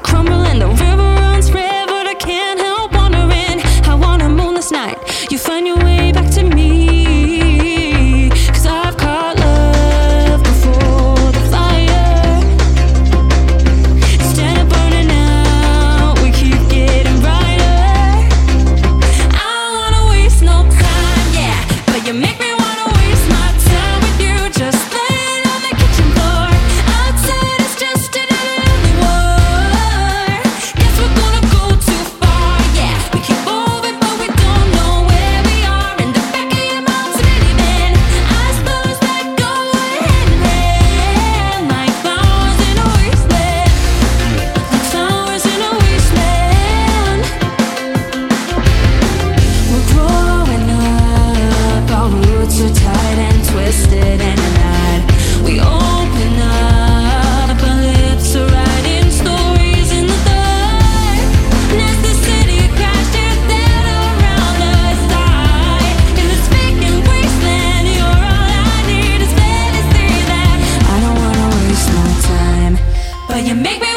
crumble and the river runs red, but I can't help wondering how on a moonless night you find your way back to me. 'Cause I've caught love before the fire. Instead of burning out, we keep getting brighter. I don't wanna waste no time, yeah, but you make me wanna waste my time with you. Just laying on the kitchen floor, outside it's just another lonely war. Guess we're gonna go too far, yeah. We keep moving but we don't know where we are. In the back of your mind's leaving, I suppose that go hand in hand, like flowers in a wasteland, like flowers in a wasteland. We're growing up, our roots are tight and twisted, and tonight we open up, our lips are writing stories in the dark. And as the city crashes down around us, in this vacant wasteland, you're all I need is fantasy that I don't wanna waste my time, but you make me